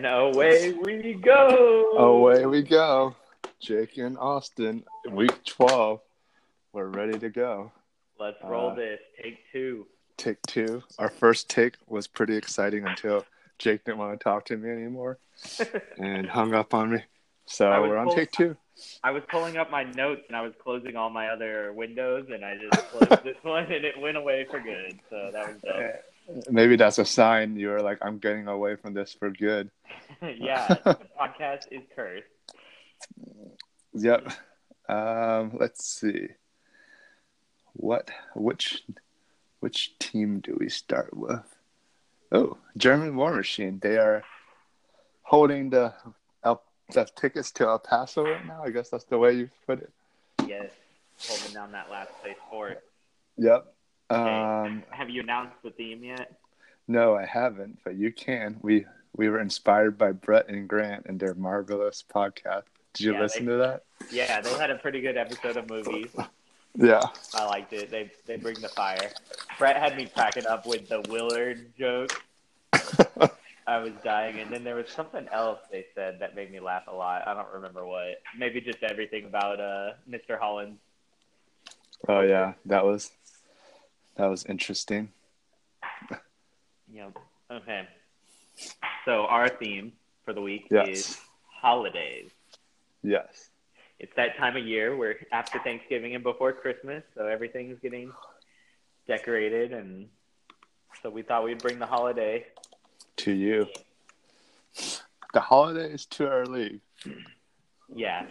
And away we go. Away we go. Jake and Austin, week 12. We're ready to go. Let's roll this. Take two. Take two. Our first take was pretty exciting until Jake didn't want to talk to me anymore and hung up on me. So we're on take two. I was pulling up my notes and I was closing all my other windows and I just closed this one and it went away for good. So that was dope. Maybe that's a sign you were like, I'm getting away from this for good. Yeah, the podcast is cursed. Yep. Let's see. Which team do we start with? Oh, German War Machine. They are holding the tickets to El Paso right now. I guess that's the way you put it. Yes, holding down that last place fort. Yep. Okay. Have you announced the theme yet? No, I haven't, but you can. We were inspired by Brett and Grant and their marvelous podcast. Did you listen to that? Yeah, they had a pretty good episode of movies. Yeah. I liked it. They bring the fire. Brett had me cracking up with the Willard joke. I was dying. And then there was something else they said that made me laugh a lot. I don't remember what. Maybe just everything about Mr. Holland. Oh, yeah. That was interesting. Yep. Okay. So our theme for the week is holidays. Yes. It's that time of year where after Thanksgiving and before Christmas, so everything's getting decorated, and so we thought we'd bring the holiday to you. The holiday is to our league. Yeah.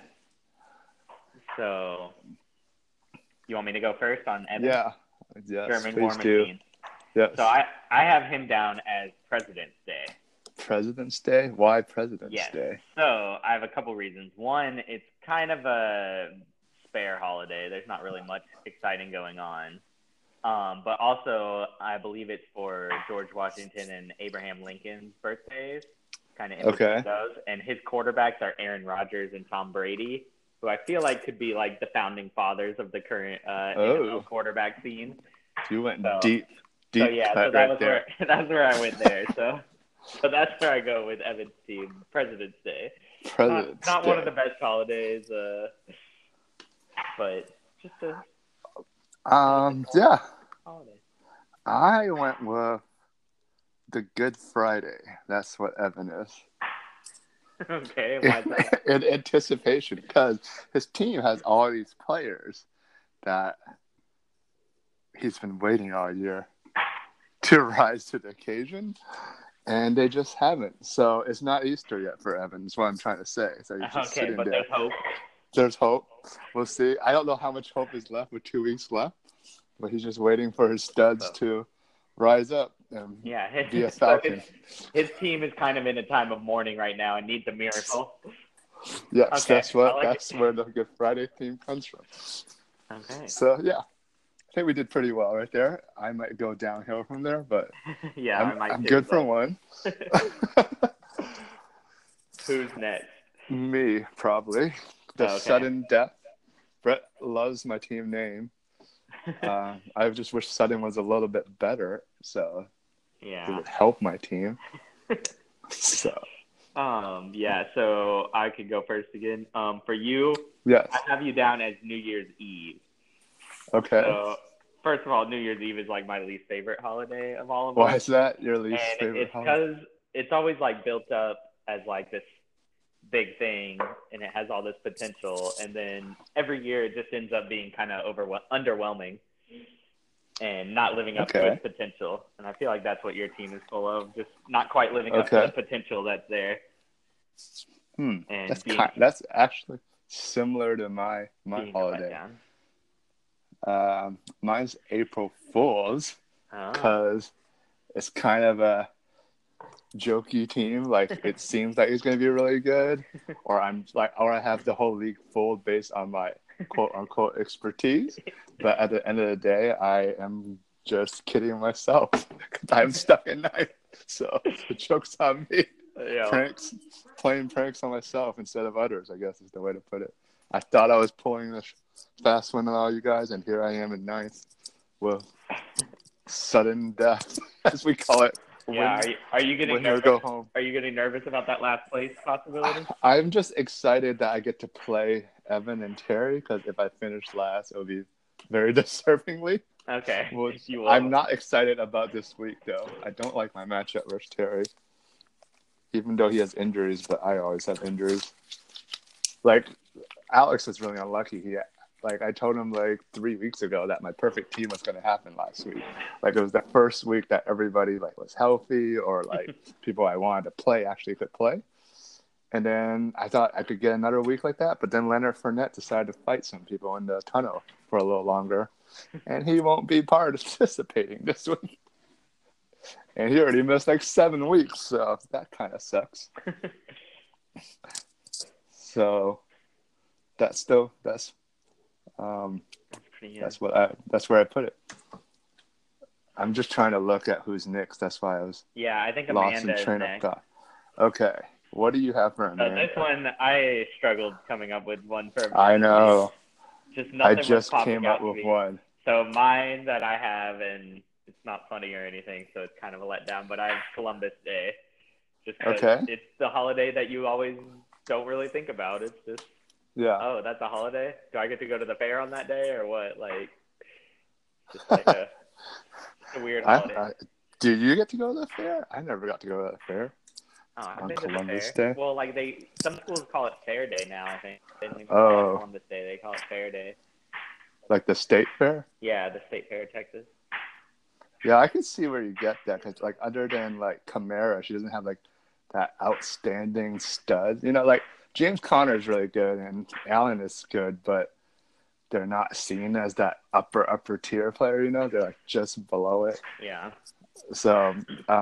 So, you want me to go first on Evan? Yeah. Yes, German War Machine. Machine. Yes. So I have him down as President's Day. President's Day? Why President's Day? So I have a couple reasons. One, it's kind of a spare holiday. There's not really much exciting going on. But also, I believe it's for George Washington and Abraham Lincoln's birthdays. Kind of in between those. And his quarterbacks are Aaron Rodgers and Tom Brady, who I feel like could be like the founding fathers of the current NFL quarterback scene. You went deep. So yeah, so that was there. That's where I went there. So that's where I go with Evan's team, President's Day. Not one of the best holidays, but just a yeah. holiday. I went with the Good Friday. That's what Evan is. Okay, why is that? In anticipation, because his team has all these players that he's been waiting all year to rise to the occasion, and they just haven't. So it's not Easter yet for Evan, is what I'm trying to say. So he's just sitting there. There's hope. There's hope. We'll see. I don't know how much hope is left with 2 weeks left, but he's just waiting for his studs to rise up and be a Falcon. His team is kind of in a time of mourning right now and needs a miracle. Yes, that's where the Good Friday theme comes from. Okay. So, yeah. I think we did pretty well right there. I might go downhill from there, but I'm good for one. Who's next? Me, probably. The sudden death. Brett loves my team name. I just wish Sudden was a little bit better, so it would help my team. So. So I could go first again. For you, yes. I have you down as New Year's Eve. Okay. So, first of all, New Year's Eve is like my least favorite holiday of all of them. Why is that your least favorite holiday? Because it's always like built up as like this big thing, and it has all this potential, and then every year it just ends up being kind of underwhelming and not living up to its potential. And I feel like that's what your team is full of, just not quite living up to the potential that's there. And that's actually similar to my holiday. Mine's April Fool's because it's kind of a jokey team. Like it seems like it's going to be really good, or I have the whole league full based on my quote unquote expertise. But at the end of the day, I am just kidding myself. I'm stuck at night, so the joke's on me. Yeah. Playing pranks on myself instead of others, I guess is the way to put it. I thought I was pulling the fast one on all you guys, and here I am in ninth with sudden death, as we call it Yeah. Are you getting when he'll nervous? go home. Are you getting nervous about that last place possibility? I'm just excited that I get to play Evan and Terry because if I finish last, it'll be very deservingly. Okay. Well, You will. I'm not excited about this week though. I don't like my matchup versus Terry, even though he has injuries. But I always have injuries. Like Alex was really unlucky. Like I told him like 3 weeks ago that my perfect team was going to happen last week. Like it was the first week that everybody like was healthy or like people I wanted to play actually could play. And then I thought I could get another week like that, but then Leonard Fournette decided to fight some people in the tunnel for a little longer, and he won't be participating this week. And he already missed like 7 weeks, so that kind of sucks. So that's where I put it. I'm just trying to look at who's next. That's why I was I think lost Amanda in is train of next. thought. Okay, what do you have for Amanda? This one, I struggled coming up with one for Amanda. I know. Just nothing I just was popping came up out with to me. one. So mine that I have, and it's not funny or anything, so it's kind of a letdown, but I have Columbus Day. Just because it's the holiday that you always don't really think about. It's just, oh, that's a holiday? Do I get to go to the fair on that day or what? Like, just like a weird holiday. Do you get to go to the fair? I never got to go to the fair. Oh, I've on been Columbus to the fair. Day. Well, like some schools call it Fair Day now, I think. They don't even call it Columbus Day. They call it Fair Day. Like the state fair? Yeah, the state fair of Texas. Yeah, I can see where you get that because, like, other than like Kamara, she doesn't have like that outstanding stud. You know, like James Conner is really good and Allen is good, but they're not seen as that upper tier player. You know, they're like just below it. Yeah. So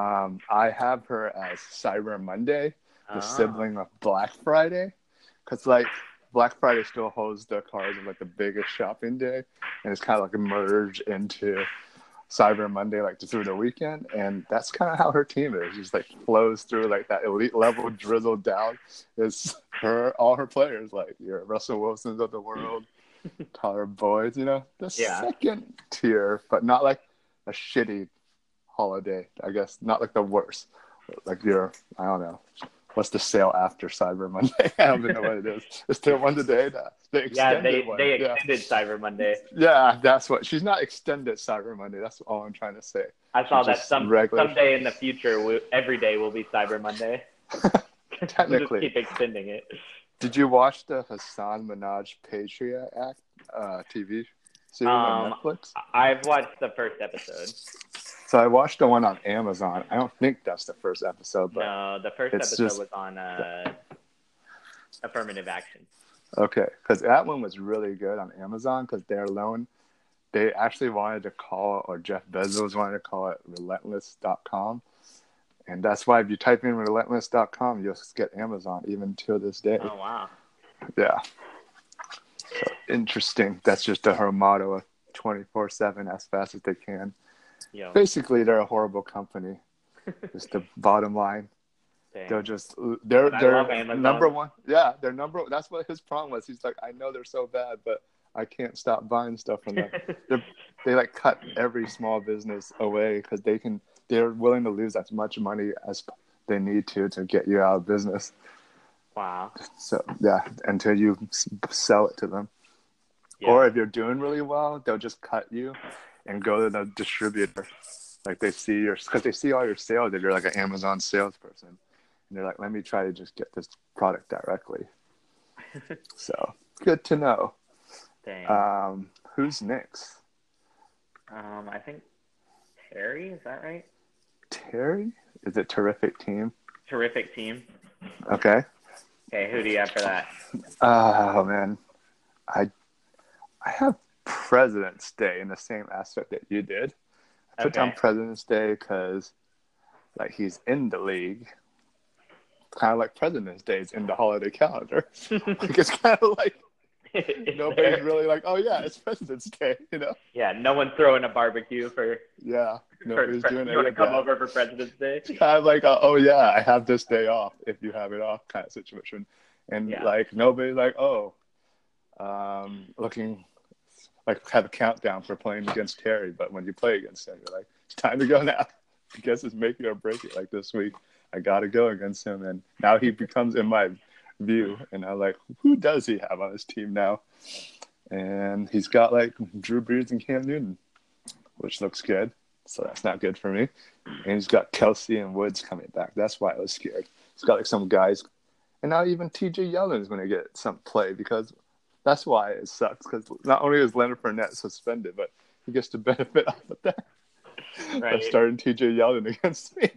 I have her as Cyber Monday, the sibling of Black Friday, because like Black Friday still holds the cards of like the biggest shopping day, and it's kind of like merged into Cyber Monday, like through the weekend, and that's kind of how her team is. Just like flows through like that elite level, drizzled down. Is all her players like your Russell Wilsons of the world, Tyler Boyd, you know, the second tier, but not like a shitty holiday, I guess, not like the worst. Like I don't know. What's the sale after Cyber Monday? I don't even know what it is. Is there one today? They extended one. They extended Cyber Monday. Yeah, that's what. She's not extended Cyber Monday. That's all I'm trying to say. I saw that someday in the future, every day will be Cyber Monday. Technically. We'll just keep extending it. Did you watch the Hassan Minaj Patriot Act TV series on Netflix? I've watched the first episode. So I watched the one on Amazon. I don't think that's the first episode. But no, the first episode was on Affirmative Action. Okay, because that one was really good on Amazon because they actually wanted to call it, or Jeff Bezos wanted to call it Relentless.com. And that's why if you type in Relentless.com, you'll get Amazon even to this day. Oh, wow. Yeah. So, interesting. That's just her motto of 24/7 as fast as they can. Yo. Basically, they're a horrible company. Just the bottom line. Dang. They're number one. Yeah, they're number. That's what his problem was. He's like, I know they're so bad, but I can't stop buying stuff from them. They like cut every small business away because they're willing to lose as much money as they need to get you out of business. Wow. So yeah, until you sell it to them, or if you're doing really well, they'll just cut you and go to the distributor. Like they see because they see all your sales if you're like an Amazon salesperson, and they're like, let me try to just get this product directly. So good to know. Dang. Who's next? I think Terry. Is that right? Terry? Is it Terrific Team? Terrific Team. Okay. Okay, who do you have for that? Oh man, I have President's Day in the same aspect that you did. I put down President's Day because, like, he's in the league. Kind of like President's Day is in the holiday calendar. Like, it's kind of like nobody's really like, oh yeah, it's President's Day, you know? Yeah, no one's throwing a barbecue for. Yeah, nobody's doing it. You want to come over for President's Day? Kind of like, oh yeah, I have this day off if you have it off kind of situation, and like nobody's like, looking. Like have a countdown for playing against Terry, but when you play against him, you're like, it's time to go now. I guess it's make it or break it. Like this week, I got to go against him, and now he becomes in my view, and I'm like, who does he have on his team now? And he's got like Drew Brees and Cam Newton, which looks good. So that's not good for me. And he's got Kelsey and Woods coming back. That's why I was scared. He's got like some guys, and now even T.J. Yeldon is going to get some play because that's why it sucks. Because not only is Leonard Fournette suspended, but he gets to benefit off of that. Right. By starting T.J. Yeldon against me.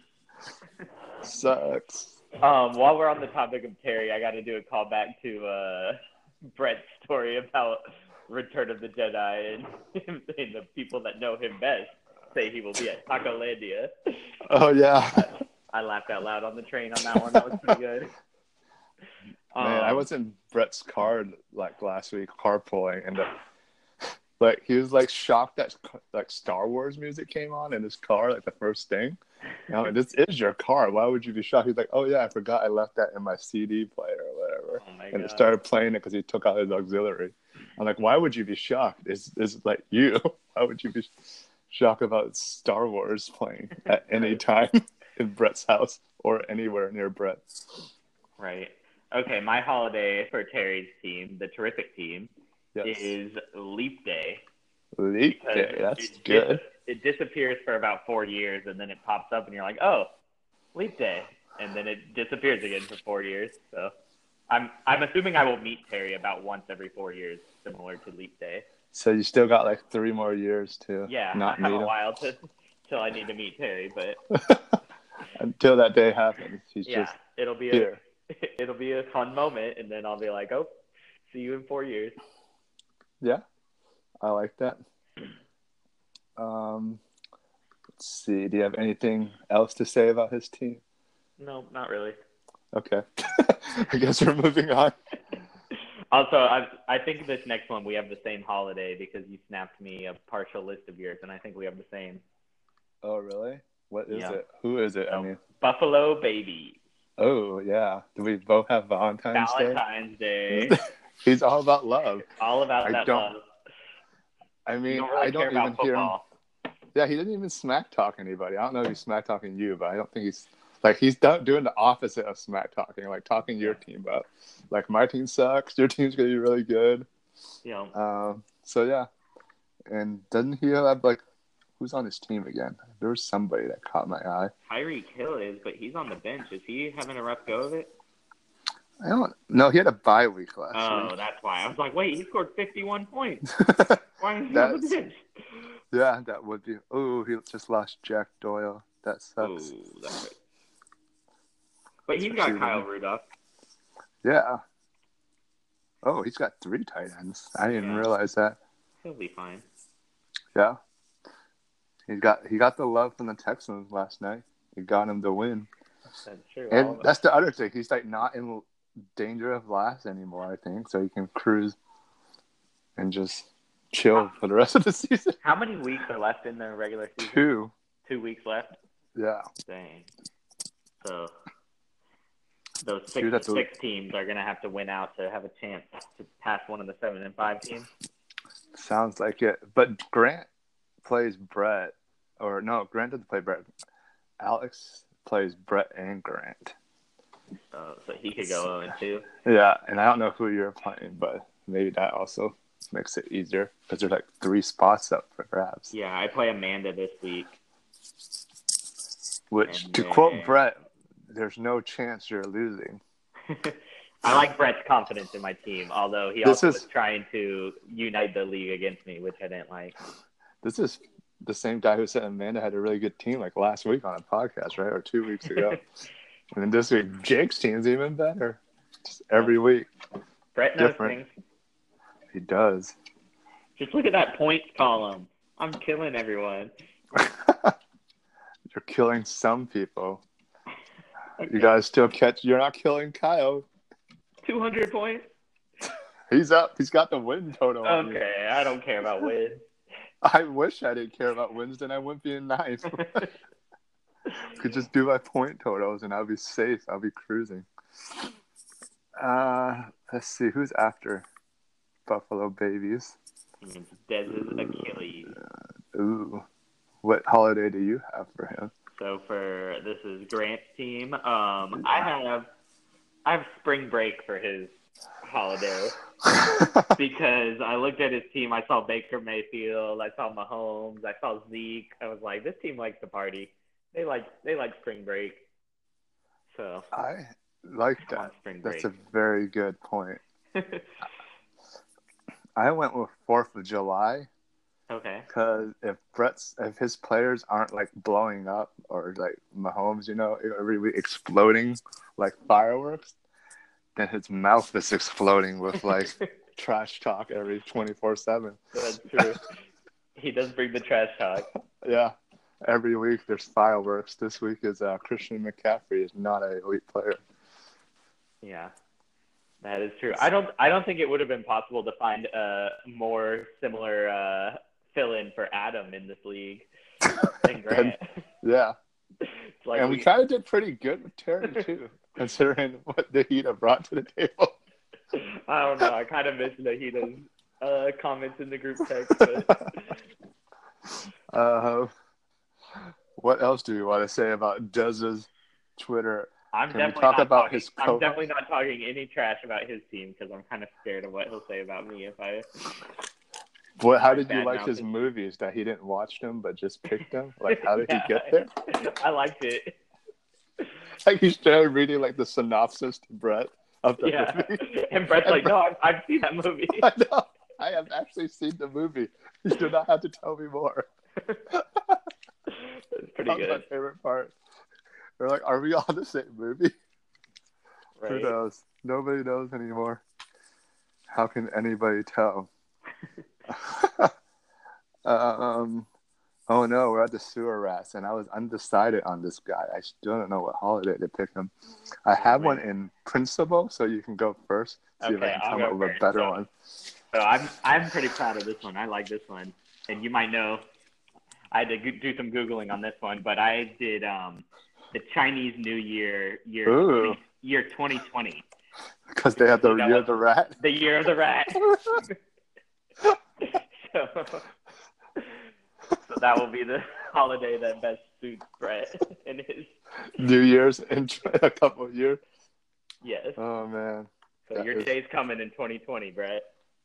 Sucks. While we're on the topic of Terry, I got to do a callback to Brett's story about Return of the Jedi and the people that know him best say he will be at Tacolandia. Oh, yeah. I laughed out loud on the train on that one. That was pretty good. Man, I was in Brett's car like last week, carpooling, and like he was like shocked that like Star Wars music came on in his car, like the first thing. You know, this is your car. Why would you be shocked? He's like, oh yeah, I forgot I left that in my CD player or whatever. Oh my and God. It started playing it because he took out his auxiliary. I'm like, why would you be shocked? It's like you. Why would you be shocked about Star Wars playing at any time in Brett's house or anywhere near Brett? Right. Okay, my holiday for Terry's team, the terrific team, is Leap Day. Leap Day, that's good. It disappears for about 4 years, and then it pops up, and you're like, oh, Leap Day. And then it disappears again for 4 years. So I'm assuming I will meet Terry about once every 4 years, similar to Leap Day. So you still got like 3 more years to not meet him. A while till I need to meet Terry, but until that day happens, he's just it'll be here. It'll be a fun moment, and then I'll be like, oh, see you in 4 years. Yeah, I like that. Let's see. Do you have anything else to say about his team? No, not really. Okay. I guess we're moving on. Also, I think this next one we have the same holiday because you snapped me a partial list of yours, and I think we have the same. Oh, really? What is it? Who is it? Buffalo Babies. Oh, yeah. Do we both have Valentine's Day? He's all about love. All about that love. I mean, don't really I don't even hear him. Yeah, he didn't even smack talk anybody. I don't know if he's smack talking you, but I don't think he's doing the opposite of smack talking, like talking your team up. Like, my team sucks. Your team's gonna be really good. Yeah. So yeah, and doesn't he have like who's on his team again? There was somebody that caught my eye. Tyreek Hill is, but he's on the bench. Is he having a rough go of it? I don't know. He had a bye week last week. Oh, that's why. I was like, wait, he scored 51 points. Why is he on the bench? Yeah, that would be. Oh, he just lost Jack Doyle. That sucks. Ooh, that's right. But he's got Kyle Rudolph. Yeah. Oh, he's got 3 tight ends. I didn't realize that. He'll be fine. Yeah. He got the love from the Texans last night. It got him the win. That's true. And that's the other thing. He's like not in danger of last anymore, I think. So he can cruise and just chill for the rest of the season. How many weeks are left in the regular season? 2. 2 weeks left? Yeah. Dang. So those 6 teams are going to have to win out to have a chance to pass one of the 7-5 teams. Sounds like it. But Grant plays Brett. Or no, Grant doesn't play Brett. Alex plays Brett and Grant. So he could go 0-2. Yeah, and I don't know who you're playing, but maybe that also makes it easier because there's like 3 spots up for grabs. Yeah, I play Amanda this week. Which, to quote Brett, there's no chance you're losing. I like Brett's confidence in my team, although he also was trying to unite the league against me, which I didn't like. This is the same guy who said Amanda had a really good team like last week on a podcast, right? Or 2 weeks ago. And then this week, Jake's team's even better. Just every week. Brett knows things. He does. Just look at that points column. I'm killing everyone. You're killing some people. Okay. You guys still you're not killing Kyle. 200 points? He's up. He's got the win total. Okay, I don't care about wins. I wish I didn't care about wins, then I wouldn't be in 9th. Could just do my point totals and I'll be safe. I'll be cruising. Let's see. Who's after Buffalo Babies? Dez's Achilles. Ooh. What holiday do you have for him? So this is Grant's team. I have spring break for his holiday because I looked at his team. I saw Baker Mayfield. I saw Mahomes. I saw Zeke. I was like, this team likes to party. They like spring break. So I like that. That's a very good point. I went with 4th of July. Okay. Because if his players aren't like blowing up or like Mahomes, every week exploding like fireworks, then his mouth is exploding with like trash talk every 24/7. That's true. He does bring the trash talk. Yeah. Every week there's fireworks. This week is Christian McCaffrey is not an elite player. Yeah. That is true. I don't think it would have been possible to find a more similar fill-in for Adam in this league than Grant. Yeah. Like and we kind of did pretty good with Terry too, considering what Nahida brought to the table. I don't know. I kind of missed Nahida's comments in the group text. But... what else do we want to say about Dez's Twitter? I'm definitely not talking any trash about his team because I'm kind of scared of what he'll say about me if I. How did you like his movies? That he didn't watch them but just picked them? Like, how did he get there? I liked it. Like he started reading like the synopsis to Brett of the movie. And Brett's like, no, I've seen that movie. I know. I have actually seen the movie. You do not have to tell me more. It's pretty good. That's my favorite part. They're like, are we on the same movie? Right. Who knows? Nobody knows anymore. How can anybody tell? Oh no, we're at the sewer rats, and I was undecided on this guy. I still don't know what holiday to pick him. I have one in principle, so you can go first. See if I can come up with a better one. So I'm pretty proud of this one. I like this one, and you might know. I had to do some Googling on this one, but I did the Chinese New Year 2020. Because they had the year of the rat. The year of the rat. So that will be the holiday that best suits Brett in his New Year's in a couple of years. Yes. Oh man. So your day's coming in 2020, Brett.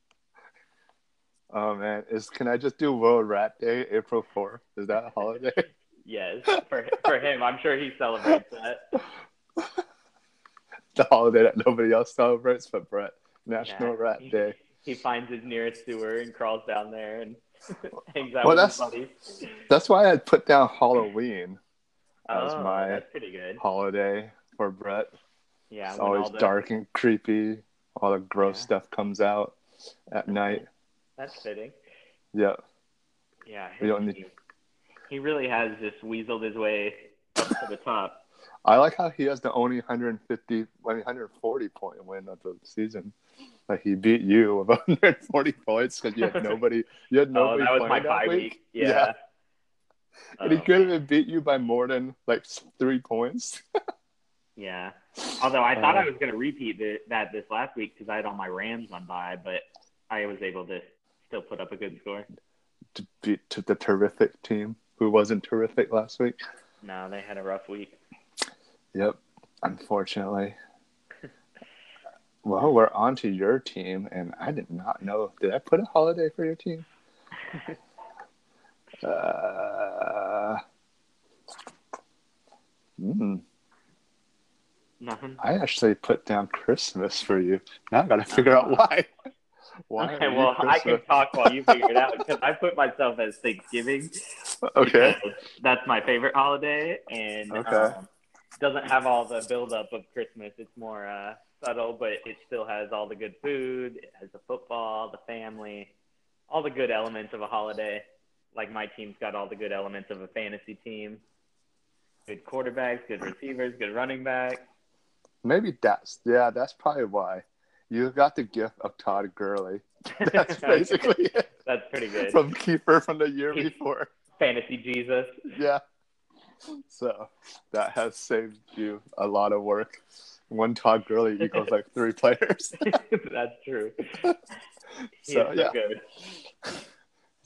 Oh man, can I just do World Rat Day, April 4th? Is that a holiday? Yes, for him, I'm sure he celebrates that. The holiday that nobody else celebrates but Brett. National Rat Day. He finds his nearest sewer and crawls down there and hangs out with his buddies. That's why I put down Halloween as my that's pretty good. holiday for Brett. Yeah, it's always dark and creepy. All the gross stuff comes out at night. That's fitting. Yeah. Yeah. He really has just weaseled his way up to the top. I like how he has the only 140 point win of the season. Like he beat you with 140 points because you had nobody. That was my bye week. Yeah. And he could have beat you by more than like 3 points. Yeah. Although I thought I was going to repeat that this last week because I had all my Rams on bye, but I was able to still put up a good score. To beat the terrific team who wasn't terrific last week. No, they had a rough week. Yep, unfortunately. Well, we're on to your team, and I did not know. Did I put a holiday for your team? Nothing. I actually put down Christmas for you. Now I got to figure out why. Okay, well, I can talk while you figure it out because I put myself as Thanksgiving. Okay. That's my favorite holiday, and doesn't have all the buildup of Christmas. It's more subtle, but it still has all the good food. It has the football, the family, all the good elements of a holiday. Like my team's got all the good elements of a fantasy team. Good quarterbacks, good receivers, good running backs. Maybe that's probably why. You got the gift of Todd Gurley. That's basically it. That's pretty good. From Keeper from the year before. Fantasy Jesus. Yeah. So that has saved you a lot of work. One Todd Gurley equals like 3 players. That's true. So yeah. Good.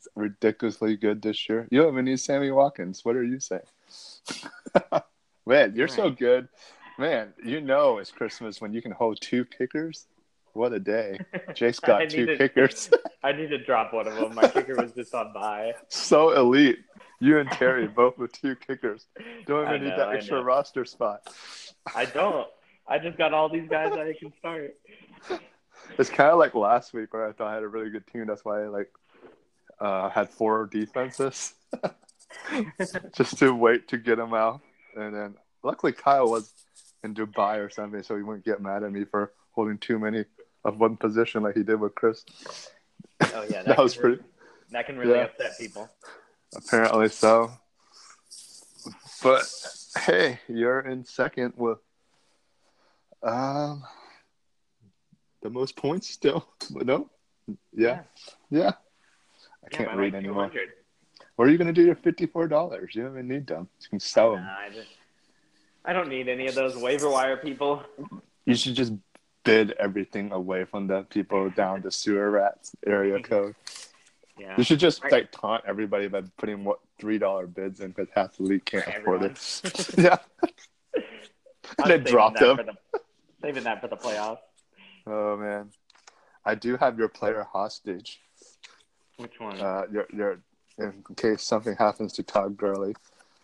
ridiculously good this year. You don't even need Sammy Watkins. What are you saying? Man, you're so good. Man, it's Christmas when you can hold 2 kickers. What a day. Jake's got 2 kickers. I need to drop one of them. My kicker was just on bye. So elite. You and Terry both with 2 kickers. Don't even need that extra roster spot. I don't. I just got all these guys that I can start. It's kind of like last week where I thought I had a really good team. That's why I had 4 defenses just to wait to get them out. And then luckily Kyle was in Dubai or something, so he wouldn't get mad at me for holding too many of one position like he did with Chris. Oh yeah, that was pretty. That can really upset people. Apparently so. But hey, you're in second with the most points still. No? Yeah. I can't read anymore. Where are you going to do your $54? You don't even need them. You can sell them. I don't need any of those waiver wire people. You should just bid everything away from the people down the sewer rats area code. Yeah. You should just taunt everybody by putting $3 bids in because half the league can't afford it. Yeah. And then drop them. Saving that for the playoffs. Oh man, I do have your player hostage. Which one? Your in case something happens to Todd Gurley.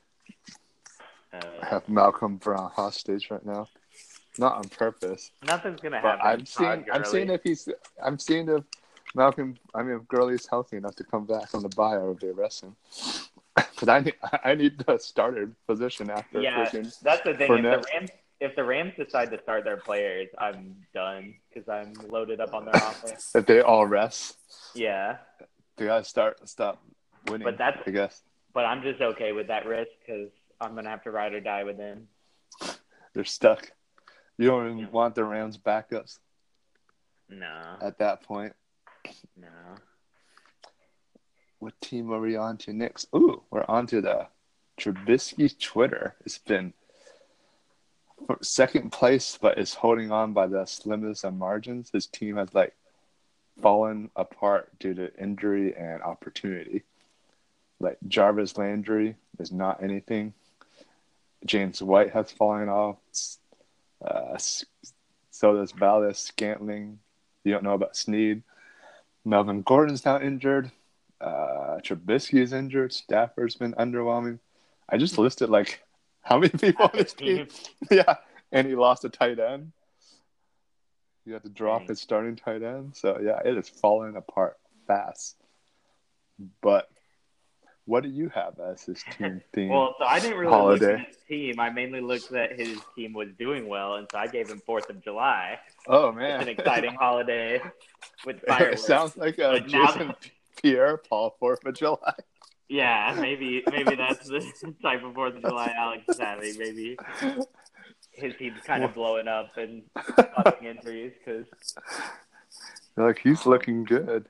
I have Malcolm Brown hostage right now. Not on purpose. Nothing's gonna happen. I'm seeing if if Gurley's healthy enough to come back from the bye or if they arrest him. Because I need the starter position after. Yeah, that's the thing. If the Rams decide to start their players, I'm done because I'm loaded up on their offense. If they all rest. Yeah. They gotta stop winning. I guess. But I'm just okay with that risk because I'm gonna have to ride or die with them. They're stuck. You don't even want the Rams backups. No. At that point. No. What team are we on to next? Ooh, we're on to the Trubisky Twitter. It's been second place, but is holding on by the slimmest of margins. His team has fallen apart due to injury and opportunity. Jarvis Landry is not anything. James White has fallen off. So does Valdes Scantling. You don't know about Snead. Melvin Gordon's now injured. Trubisky is injured. Stafford's been underwhelming. I just listed how many people on his team? Yeah, and he lost a tight end. He had to drop his starting tight end. So yeah, it is falling apart fast. But what do you have as his team theme? Well, so I didn't really look at his team. I mainly looked at his team was doing well, and so I gave him 4th of July. Oh man, it's an exciting holiday with fireworks. It sounds like a Jason Pierre-Paul 4th of July. Yeah, maybe that's the type of 4th of July Alex is having. Maybe his team's kind of blowing up and causing injuries because. He's looking good.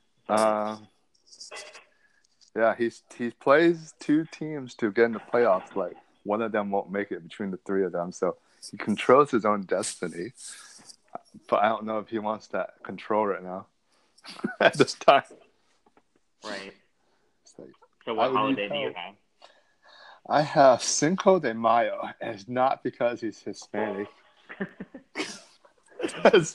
Yeah, he plays 2 teams to get in the playoffs. One of them won't make it between the 3 of them, so he controls his own destiny. But I don't know if he wants that control right now at this time. Right. So what holiday do you have? I have Cinco de Mayo, and it's not because he's Hispanic. It's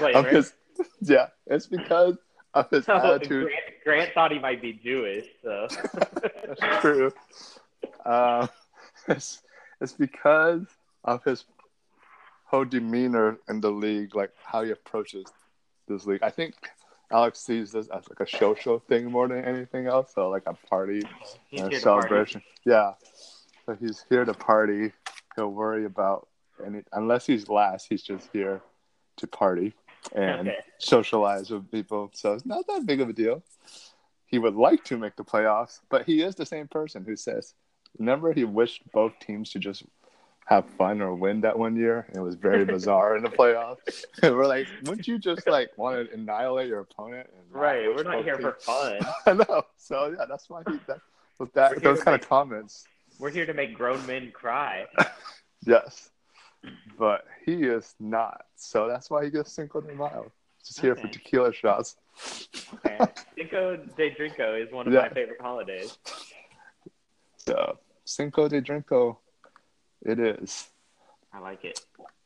because of his attitude. Grant thought he might be Jewish, so. That's true. It's because of his whole demeanor in the league, how he approaches this league. I think Alex sees this as a social thing more than anything else. So a party and a celebration. Yeah. So he's here to party. He'll worry about unless he's last, he's just here to party and socialize with people. So it's not that big of a deal. He would like to make the playoffs, but he is the same person who says, remember he wished both teams to just have fun or win that one year. It was very bizarre in the playoffs. And we're wouldn't you just want to annihilate your opponent? Right, we're not here for fun. I know. So yeah, that's why those kind of comments. We're here to make grown men cry. Yes, but he is not. So that's why he gets Cinco de Mayo. Just here for tequila shots. Okay. Cinco de Drinko is one of my favorite holidays. So, Cinco de Drinko, it is. I like it.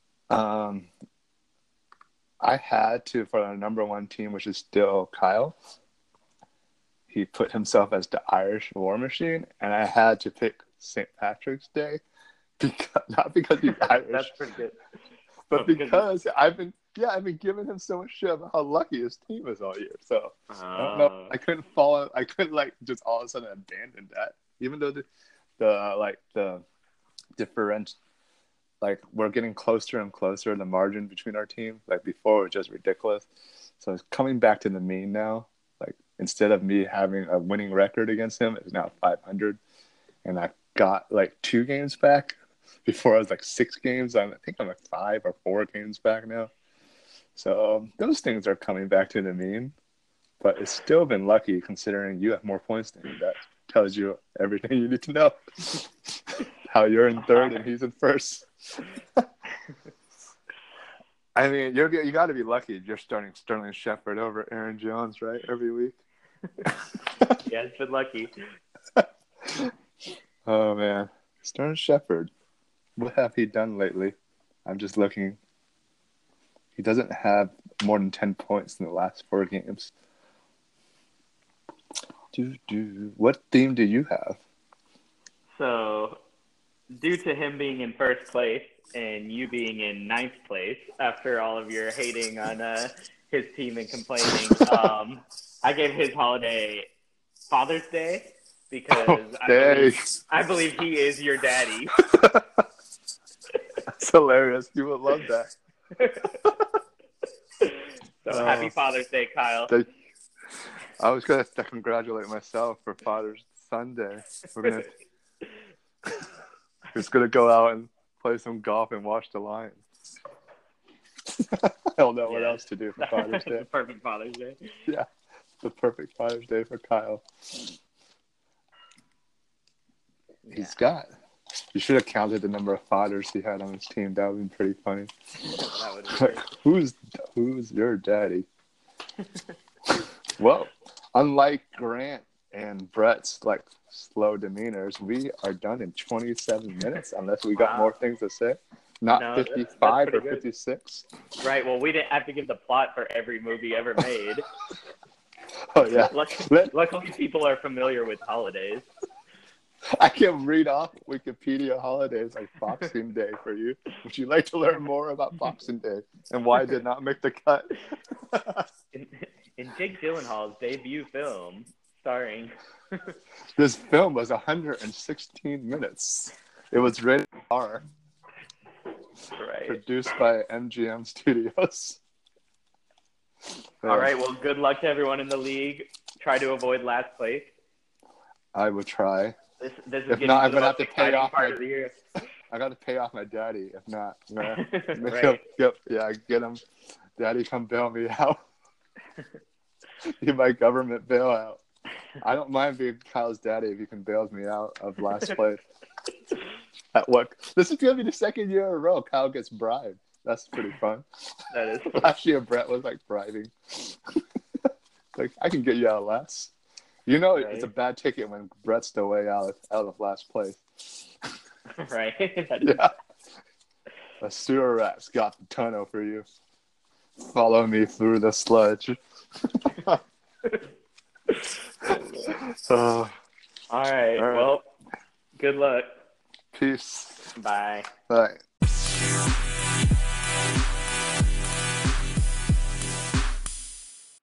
I had to, for our number one team, which is still Kyle, he put himself as the Irish War Machine, and I had to pick St. Patrick's Day, not because he's Irish. That's pretty good. But because I've been giving him so much shit about how lucky his team is all year. So I don't know. I couldn't just all of a sudden abandon that. Even though the difference, like we're getting closer and closer, the margin between our team. Like before it was just ridiculous. So it's coming back to the mean now. Like instead of me having a winning record against him, it's now 500. And I got like 2 games back. Before I was like 6 games. I think I'm like 5 or 4 games back now. So those things are coming back to the mean. But it's still been lucky considering you have more points than me. That tells you everything you need to know. How you're in 3rd and he's in 1st. I mean, you got to be lucky. You're starting Sterling Shepard over Aaron Jones, right? Every week. Yeah, it's been lucky. Oh, man. Sterling Shepard. What have he done lately? I'm just looking. He doesn't have more than 10 points in the last 4 games. What theme do you have? So, due to him being in 1st place and you being in 9th place, after all of your hating on his team and complaining, I gave his holiday Father's Day because I believe he is your daddy. That's hilarious. You would love that. So happy Father's Day, Kyle. I was going to congratulate myself for Father's Sunday. We're just going to go out and play some golf and watch the Lions. I don't know what else to do for Father's Day. The perfect Father's Day. Yeah, the perfect Father's Day for Kyle. Yeah. He's got... You should have counted the number of fathers he had on his team. That would have been pretty funny. That would be great. Who's your daddy? Well, unlike Grant and Brett's like slow demeanors, we are done in 27 minutes unless we got more things to say. Not 55 or 56. Right. Well, we didn't have to give the plot for every movie ever made. Oh, yeah. Luckily, people are familiar with holidays. I can read off Wikipedia holidays like Boxing Day for you. Would you like to learn more about Boxing Day and why it did not make the cut? In Jake Gyllenhaal's debut film, starring... This film was 116 minutes. It was rated R. Right. Produced by MGM Studios. All right. Well, good luck to everyone in the league. Try to avoid last place. I would try. This is if not, I'm gonna have to pay off part of the year. I got to pay off my daddy. If not, I'm gonna right. get him. Daddy, come bail me out. Be my government bailout. I don't mind being Kyle's daddy if he can bail me out of last place. At what? This is gonna be the 2nd year in a row Kyle gets bribed. That's pretty fun. That is. Last year Brett was like bribing. Like I can get you out last. You know, right. It's a bad ticket when Brett's the way out of last place. Right. Yeah. A sewer rat's got the tunnel for you. Follow me through the sludge. All right. Well, good luck. Peace. Bye. Bye.